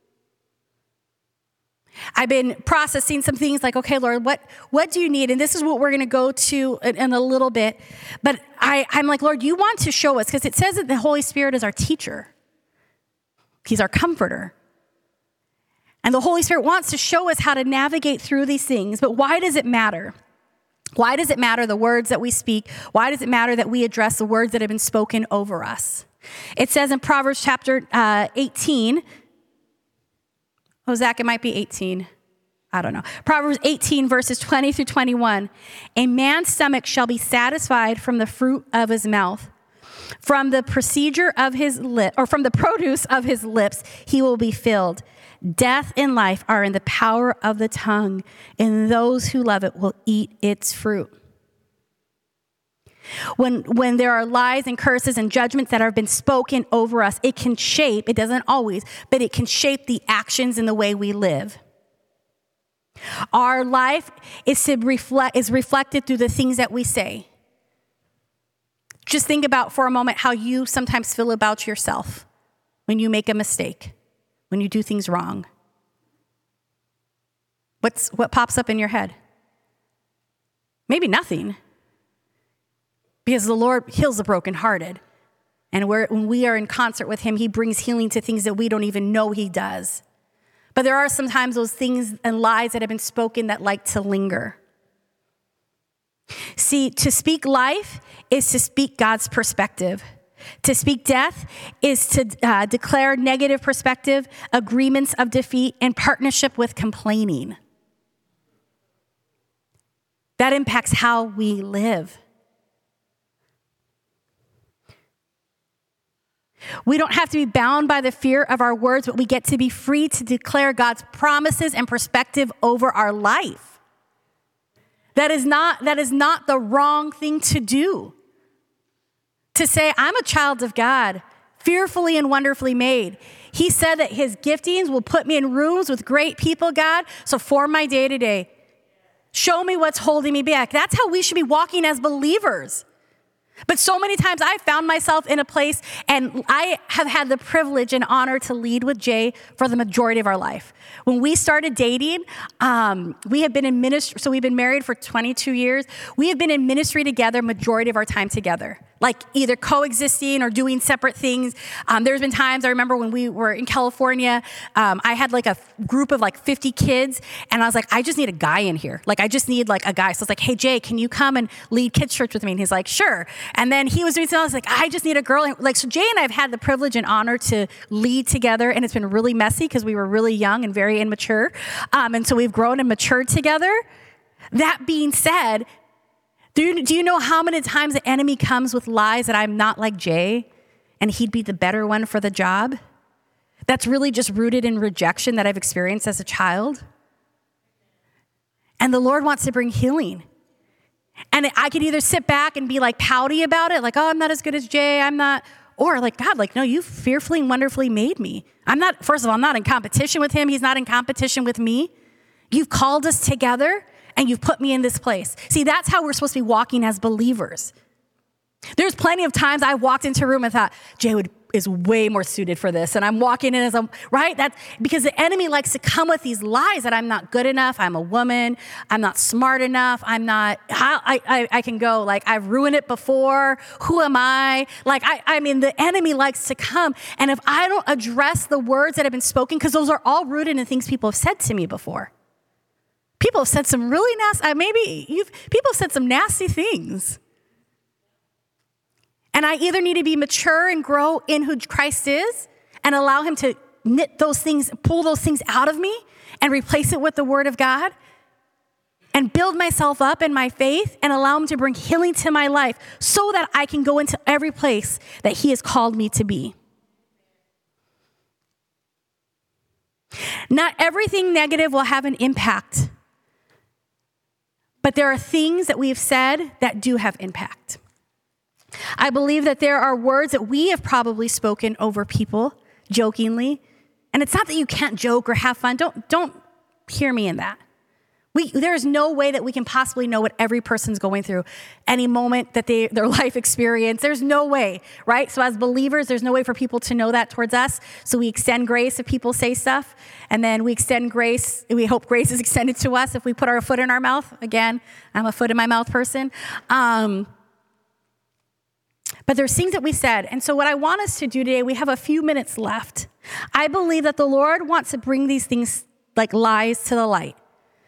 I've been processing some things like, okay, Lord, what, what do you need? And this is what we're going to go to in, in a little bit. But I, I'm like, Lord, you want to show us, because it says that the Holy Spirit is our teacher. He's our comforter. And the Holy Spirit wants to show us how to navigate through these things. But why does it matter? Why does it matter the words that we speak? Why does it matter that we address the words that have been spoken over us? It says in Proverbs chapter uh, eighteen, oh, Zach, it might be eighteen. I don't know. Proverbs eighteen, verses twenty through twenty-one. A man's stomach shall be satisfied from the fruit of his mouth. From the procedure of his lip, or from the produce of his lips, he will be filled. Death and life are in the power of the tongue, and those who love it will eat its fruit. When, when there are lies and curses and judgments that have been spoken over us, it can shape, it doesn't always, but it can shape the actions and the way we live. Our life is, to reflect, is reflected through the things that we say. Just think about for a moment how you sometimes feel about yourself when you make a mistake, when you do things wrong. What's, what pops up in your head? Maybe nothing. Because the Lord heals the brokenhearted. And we're, when we are in concert with him, he brings healing to things that we don't even know he does. But there are sometimes those things and lies that have been spoken that like to linger. See, to speak life is to speak God's perspective. To speak death is to uh, declare negative perspective, agreements of defeat, and partnership with complaining. That impacts how we live. We don't have to be bound by the fear of our words, but we get to be free to declare God's promises and perspective over our life. That is not, that is not the wrong thing to do. To say, I'm a child of God, fearfully and wonderfully made. He said that his giftings will put me in rooms with great people, God, so form my day to day. Show me what's holding me back. That's how we should be walking as believers. But so many times I found myself in a place, and I have had the privilege and honor to lead with Jay for the majority of our life. When we started dating, um, we have been in ministry, so we've been married for twenty-two years. We have been in ministry together majority of our time together, like either coexisting or doing separate things. Um, there's been times, I remember when we were in California, um, I had like a group of like fifty kids, and I was like, I just need a guy in here. Like, I just need like a guy. So I was like, hey, Jay, can you come and lead kids church with me? And he's like, sure. And then he was doing something else, like, I just need a girl. And like, so Jay and I have had the privilege and honor to lead together, and it's been really messy because we were really young and very immature. Um, and so we've grown and matured together. That being said, do you, do you know how many times the enemy comes with lies that I'm not like Jay and he'd be the better one for the job? That's really just rooted in rejection that I've experienced as a child. And the Lord wants to bring healing. And I could either sit back and be like pouty about it, like, oh, I'm not as good as Jay, I'm not, or like, God, like, no, you fearfully and wonderfully made me. I'm not, first of all, I'm not in competition with him. He's not in competition with me. You've called us together and you've put me in this place. See, that's how we're supposed to be walking as believers. There's plenty of times I walked into a room and thought, Jay would is way more suited for this. And I'm walking in as a, right? That's because the enemy likes to come with these lies that I'm not good enough. I'm a woman. I'm not smart enough. I'm not, I, I, I can go like, I've ruined it before. Who am I? Like, I, I mean, the enemy likes to come. And if I don't address the words that have been spoken, because those are all rooted in things people have said to me before. People have said some really nasty, maybe you've, people have said some nasty things. And I either need to be mature and grow in who Christ is and allow him to knit those things, pull those things out of me and replace it with the word of God and build myself up in my faith and allow him to bring healing to my life so that I can go into every place that he has called me to be. Not everything negative will have an impact, but there are things that we have said that do have impact. I believe that there are words that we have probably spoken over people jokingly. And it's not that you can't joke or have fun. Don't, don't hear me in that. We, there is no way that we can possibly know what every person's going through any moment that they, their life experience. There's no way, right? So as believers, there's no way for people to know that towards us. So we extend grace if people say stuff. And then we extend grace. We hope grace is extended to us if we put our foot in our mouth. Again, I'm a foot in my mouth person. Um, But there's things that we said. And so what I want us to do today, we have a few minutes left. I believe that the Lord wants to bring these things like lies to the light.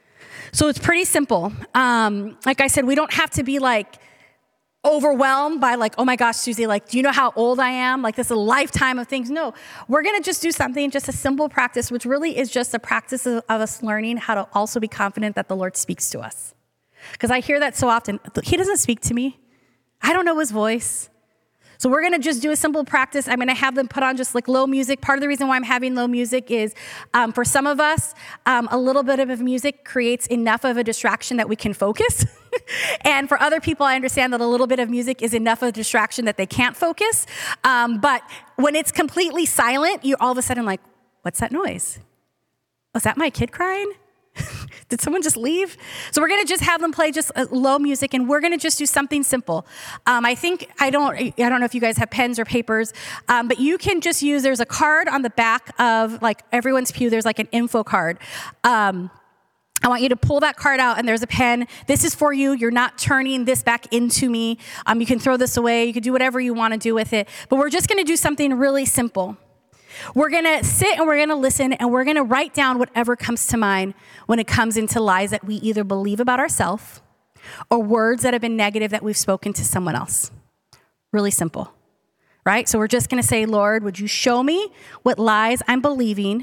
So it's pretty simple. Um, like I said, we don't have to be like overwhelmed by like, oh my gosh, Susie, like, do you know how old I am? Like this is a lifetime of things. No, we're going to just do something, just a simple practice, which really is just a practice of, of us learning how to also be confident that the Lord speaks to us. Because I hear that so often. He doesn't speak to me. I don't know his voice. So we're going to just do a simple practice. I'm going to have them put on just like low music. Part of the reason why I'm having low music is um, for some of us, um, a little bit of music creates enough of a distraction that we can focus. And for other people, I understand that a little bit of music is enough of a distraction that they can't focus. Um, but when it's completely silent, you're all of a sudden like, what's that noise? Was that my kid crying? Did someone just leave? So we're going to just have them play just low music, and we're going to just do something simple. Um, I think, I don't I don't know if you guys have pens or papers, um, but you can just use, there's a card on the back of like everyone's pew. There's like an info card. Um, I want you to pull that card out, and there's a pen. This is for you. You're not turning this back into me. Um, you can throw this away. You can do whatever you want to do with it. But we're just going to do something really simple. We're going to sit and we're going to listen and we're going to write down whatever comes to mind when it comes into lies that we either believe about ourselves or words that have been negative that we've spoken to someone else. Really simple, right? So we're just going to say, Lord, would you show me what lies I'm believing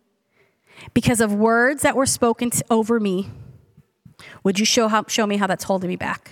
because of words that were spoken to, over me? Would you show, how, show me how that's holding me back?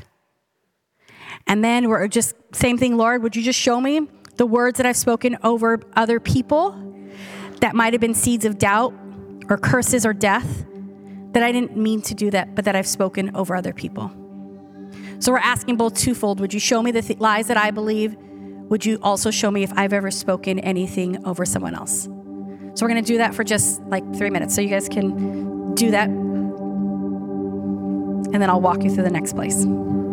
And then we're just, same thing, Lord, would you just show me the words that I've spoken over other people that might have been seeds of doubt or curses or death, that I didn't mean to do that, but that I've spoken over other people. So we're asking both twofold. Would you show me the th- lies that I believe? Would you also show me if I've ever spoken anything over someone else? So we're going to do that for just like three minutes. So you guys can do that and then I'll walk you through the next place.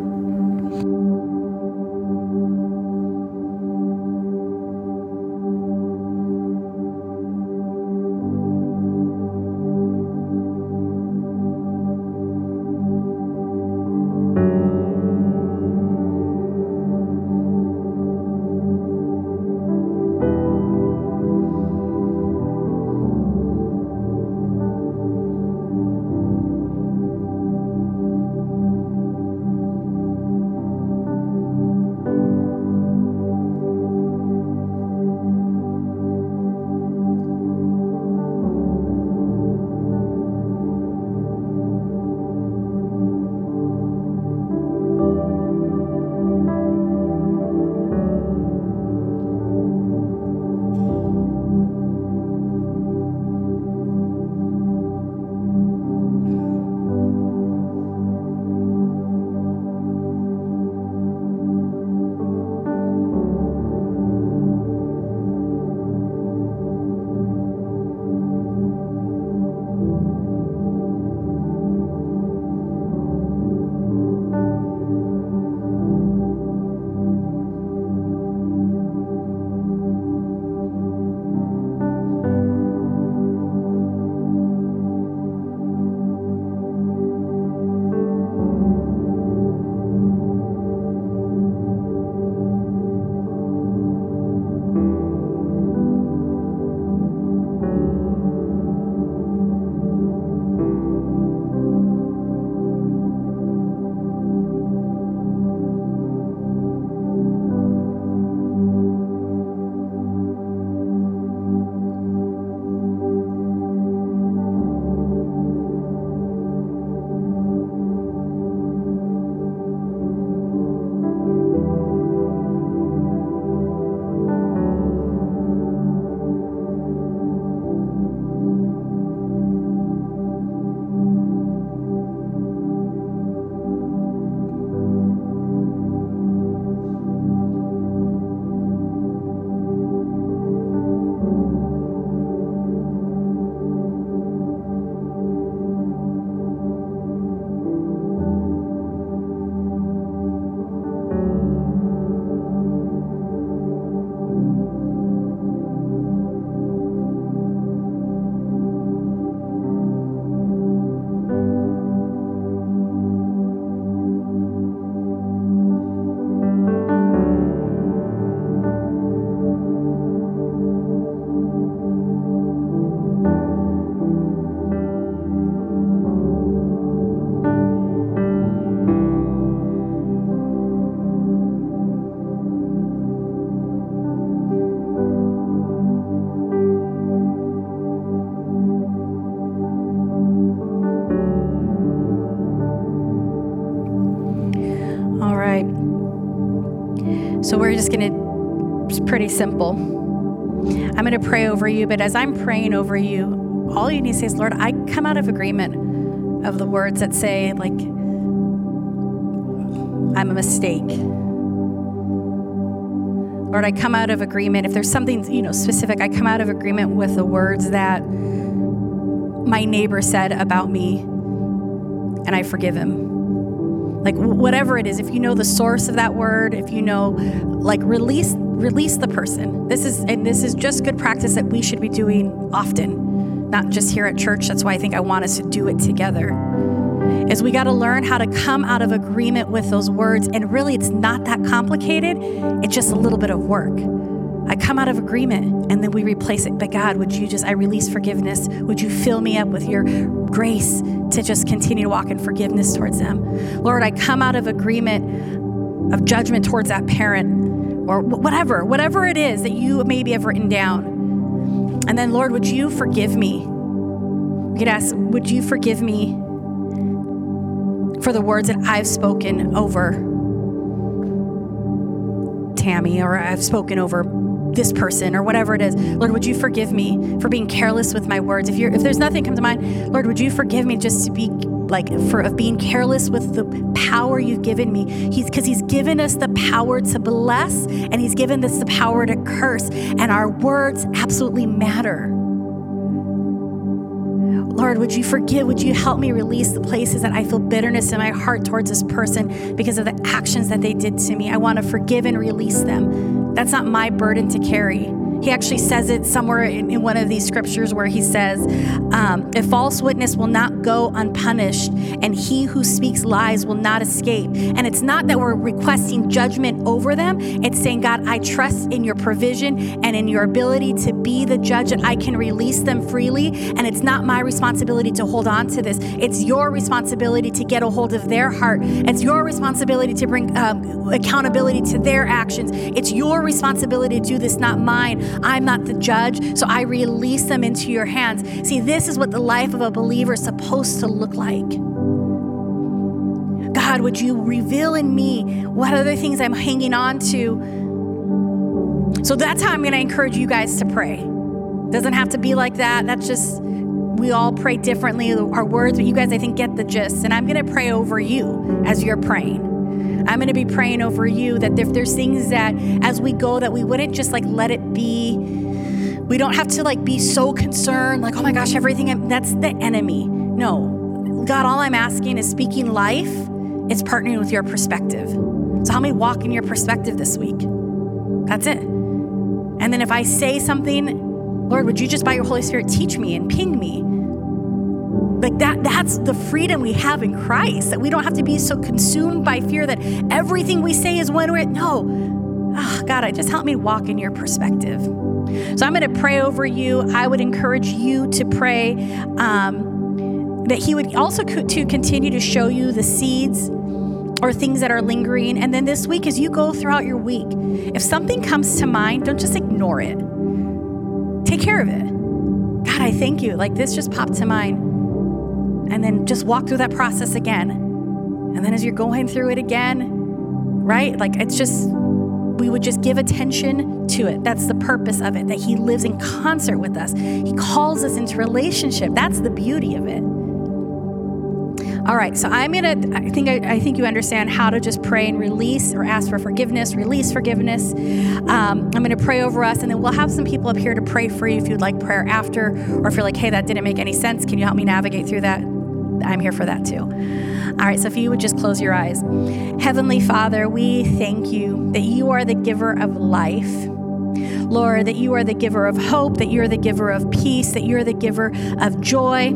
So we're just going to, it's pretty simple. I'm going to pray over you, but as I'm praying over you, all you need to say is, Lord, I come out of agreement of the words that say, like, I'm a mistake. Lord, I come out of agreement. If there's something, you know, specific, I come out of agreement with the words that my neighbor said about me, and I forgive him. Like, whatever it is, if you know the source of that word, if you know, like, release release the person. This is, and this is just good practice that we should be doing often, not just here at church. That's why I think I want us to do it together. Is we got to learn how to come out of agreement with those words. And really, it's not that complicated. It's just a little bit of work. I come out of agreement and then we replace it. But God, would you just, I release forgiveness. Would you fill me up with your grace to just continue to walk in forgiveness towards them? Lord, I come out of agreement of judgment towards that parent or whatever, whatever it is that you maybe have written down. And then, Lord, would you forgive me? We could ask, would you forgive me for the words that I've spoken over Tammy, or I've spoken over this person, or whatever it is. Lord, would you forgive me for being careless with my words? If you're, if there's nothing come to mind, Lord, would you forgive me just to be like for of being careless with the power you've given me? He's because he's given us the power to bless, and he's given us the power to curse, and our words absolutely matter. Lord, would you forgive? Would you help me release the places that I feel bitterness in my heart towards this person because of the actions that they did to me? I want to forgive and release them. That's not my burden to carry. He actually says it somewhere in, in one of these scriptures where he says, um, a false witness will not go unpunished, and he who speaks lies will not escape. And it's not that we're requesting judgment over them. It's saying, God, I trust in your provision and in your ability to be the judge that I can release them freely. And it's not my responsibility to hold on to this. It's your responsibility to get a hold of their heart. It's your responsibility to bring um, accountability to their actions. It's your responsibility to do this, not mine. I'm not the judge, so I release them into your hands. See, this is what the life of a believer is supposed to look like. God, would you reveal in me what other things I'm hanging on to? So that's how I'm going to encourage you guys to pray. Doesn't have to be like that. That's just, we all pray differently, our words, but you guys, I think, get the gist. And I'm going to pray over you as you're praying. I'm going to be praying over you that if there's things that as we go that we wouldn't just like let it be. We don't have to like be so concerned like, oh my gosh, everything, that's the enemy. No, God, all I'm asking is speaking life is partnering with your perspective. So help me walk in your perspective this week. That's it. And then if I say something, Lord, would you just by your Holy Spirit teach me and ping me? Like that, that's the freedom we have in Christ, that we don't have to be so consumed by fear that everything we say is one way. No, oh, God, I just help me walk in your perspective. So I'm going to pray over you. I would encourage you to pray um, that he would also co- to continue to show you the seeds or things that are lingering. And then this week, as you go throughout your week, if something comes to mind, don't just ignore it. Take care of it. God, I thank you. Like this just popped to mind. And then just walk through that process again. And then as you're going through it again, right? Like it's just, we would just give attention to it. That's the purpose of it, that he lives in concert with us. He calls us into relationship. That's the beauty of it. All right, so I'm gonna, I think I, I think you understand how to just pray and release or ask for forgiveness, release forgiveness. Um, I'm gonna pray over us, and then we'll have some people up here to pray for you if you'd like prayer after, or if you're like, hey, that didn't make any sense, can you help me navigate through that? I'm here for that too. All right, so if you would just close your eyes. Heavenly Father, we thank you that you are the giver of life. Lord, that you are the giver of hope, that you're the giver of peace, that you're the giver of joy.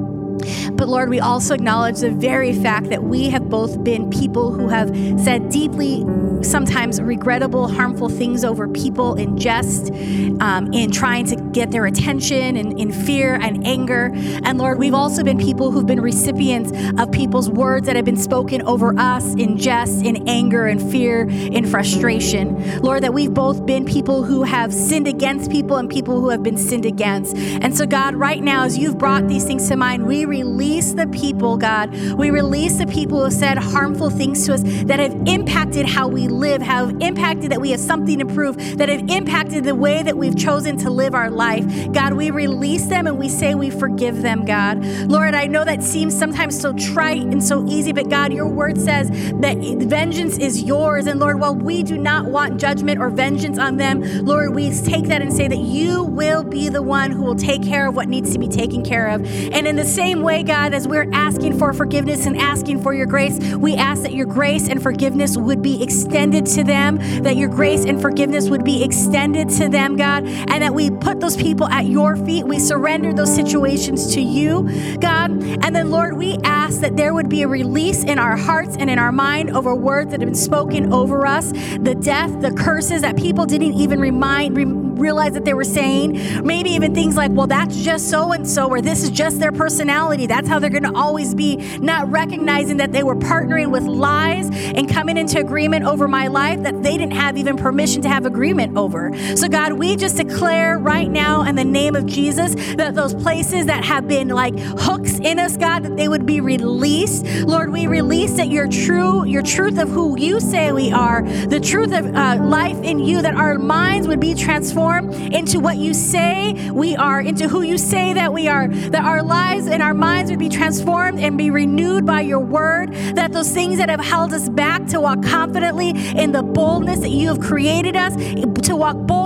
But Lord, we also acknowledge the very fact that we have both been people who have said deeply, sometimes regrettable, harmful things over people in jest, um, in trying to get their attention, and in fear and anger. And Lord, we've also been people who've been recipients of people's words that have been spoken over us in jest, in anger, and fear, in frustration. Lord, that we've both been people who have sinned against people and people who have been sinned against. And so God, right now, as you've brought these things to mind, we release the people, God. We release the people who have said harmful things to us that have impacted how we live, have impacted that we have something to prove, that have impacted the way that we've chosen to live our life. God, we release them and we say we forgive them, God. Lord, I know that seems sometimes so trite and so easy, but God, your word says that vengeance is yours. And Lord, while we do not want judgment or vengeance on them, Lord, we take that and say that you will be the one who will take care of what needs to be taken care of. And in the same way, God, as we're asking for forgiveness and asking for your grace, we ask that your grace and forgiveness would be extended to them, that your grace and forgiveness would be extended to them, God, and that we put those people at your feet. We surrender those situations to you, God. And then, Lord, we ask that there would be a release in our hearts and in our mind over words that have been spoken over us, the death, the curses that people didn't even remind, re- realize that they were saying. Maybe even things like, well, that's just so-and-so, or this is just their personality. That's how they're going to always be, not recognizing that they were partnering with lies and coming into agreement over my life that they didn't have even permission to have agreement over. So God, we just declare right now in the name of Jesus that those places that have been like hooks in us, God, that they would be released. Lord, we release that your true, your truth of who you say we are, the truth of uh, life in you, that our minds would be transformed into what you say we are, into who you say that we are, that our lives and our minds would be transformed and be renewed by your word, that those things that have held us back to walk confidently in the boldness that you have created us, to walk boldly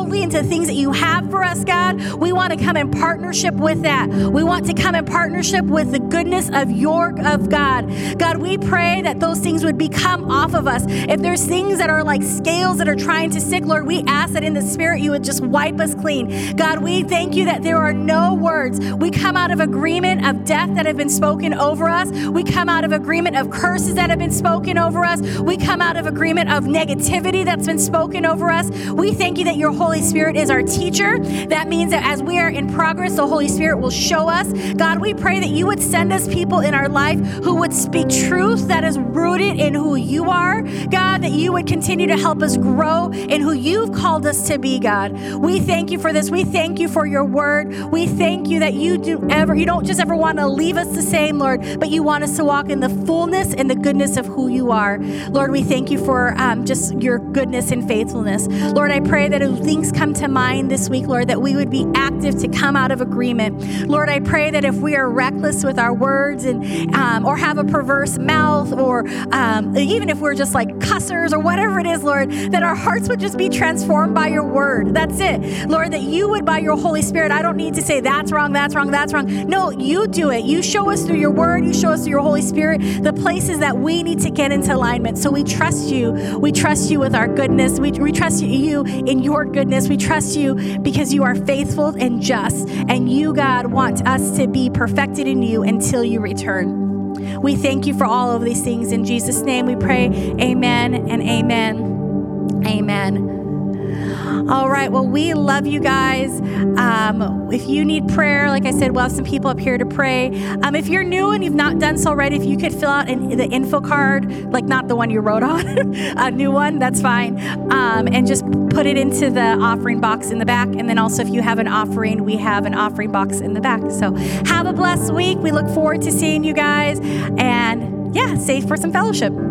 boldly into things that you have for us, God. We want to come in partnership with that. We want to come in partnership with the goodness of your, of God. God, we pray that those things would become off of us. If there's things that are like scales that are trying to stick, Lord, we ask that in the Spirit you would just wipe us clean. God, we thank you that there are no words. We come out of agreement of death that have been spoken over us. We come out of agreement of curses that have been spoken over us. We come out of agreement of negativity that's been spoken over us. We thank you that your Holy Spirit is our teacher. That means that as we are in progress, the Holy Spirit will show us. God, we pray that you would send us people in our life who would speak truth that is rooted in who you are. God, that you would continue to help us grow in who you've called us to be, God. We thank you for this. We thank you for your word. We thank you that you do ever, you don't just ever want to leave us the same, Lord, but you want us to walk in the fullness and the goodness of who you are. Lord, we thank you for um, just your goodness and faithfulness. Lord, I pray that if things come to mind this week, Lord, that we would be active to come out of agreement. Lord, I pray that if we are reckless with our words and um, or have a perverse mouth, or um, even if we're just like cussers or whatever it is, Lord, that our hearts would just be transformed by your word. That's it. Lord, that you would, by your Holy Spirit, I don't need to say that's wrong, that's wrong, that's wrong. No, you do it. You show us through your word. You show us through your Holy Spirit the places that we need to get into alignment. So we trust you. We trust you with our goodness. We, we trust you in your goodness. We trust you because you are faithful and just. And you, God, want us to be perfected in you until you return. We thank you for all of these things. In Jesus' name we pray, amen and amen. Amen. All right. Well, we love you guys. Um, if you need prayer, like I said, we'll have some people up here to pray. Um, if you're new and you've not done so already, if you could fill out an, the info card, like not the one you wrote on, a new one, that's fine. Um, and just put it into the offering box in the back. And then also if you have an offering, we have an offering box in the back. So have a blessed week. We look forward to seeing you guys. And yeah, stay for some fellowship.